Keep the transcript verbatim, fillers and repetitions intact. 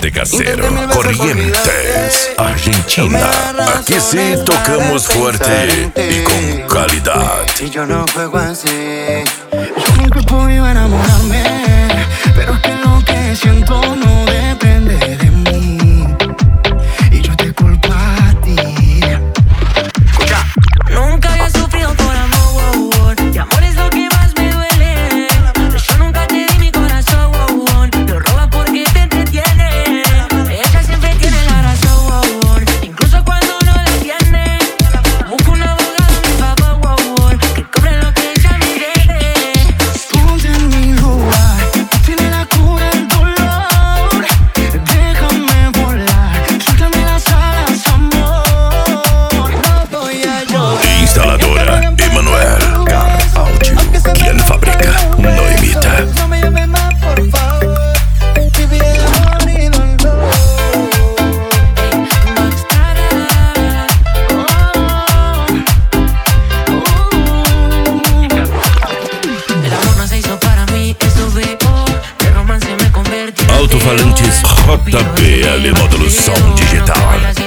corte casero, Corrientes, Argentina. Aquí sí tocamos fuerte y con calidad. Y yo no juego así. Yo nunca he podido enamorarme, pero es que lo que siento no depende de mí. Y yo te culpo a ti. Escucha. Nunca había sufrido por amor, wow, wow. Y amor es lo que más me duele. Yo nunca te di mi corazón, wow, wow. Lo robas porque te entretiene. Ella siempre tiene la razón, wow, wow. Incluso cuando no la tiene. Busco un abogado a mi favor, wow, wow. Que cobre lo que ella me debe. Ponte en mi lugar. Tú tienes la cura del dolor. Déjame volar. Suéltame las alas, amor. No voy a llorar. Instaladora Emanuel Car Audio. Quien fabrica, no imita. No me llames más, por favor. Viví el amor y dolor. El amor no se hizo para mí, eso veo. El romance me convirtió en Alto-falantes J B L Módulo Som Digital.